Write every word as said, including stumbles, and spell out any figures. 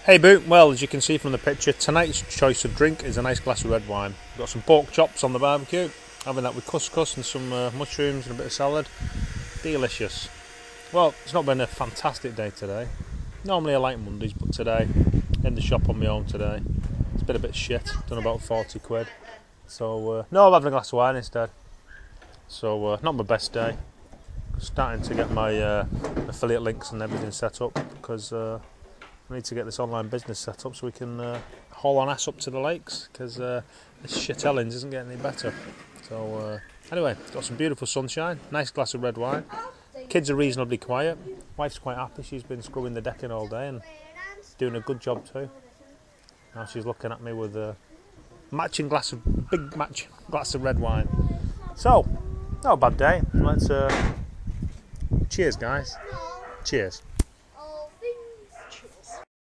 Hey Boo, well as you can see from the picture, tonight's choice of drink is a nice glass of red wine. We've got some pork chops on the barbecue, having that with couscous and some uh, mushrooms and a bit of salad. Delicious. Well, it's not been a fantastic day today. Normally I like Mondays, but today, in the shop on my own today, it's been a bit shit, done about forty quid. So, uh, no, I'm having a glass of wine instead. So, uh, not my best day. Starting to get my uh, affiliate links and everything set up, because uh, I need to get this online business set up so we can uh, haul on ass up to the lakes, because uh, this shit Ellens isn't getting any better. So uh, anyway, got some beautiful sunshine, nice glass of red wine. Kids are reasonably quiet. Wife's quite happy, she's been scrubbing the decking all day and doing a good job too. Now she's looking at me with a matching glass of, big match glass of red wine. So, not a bad day. Let's uh, cheers guys. Cheers.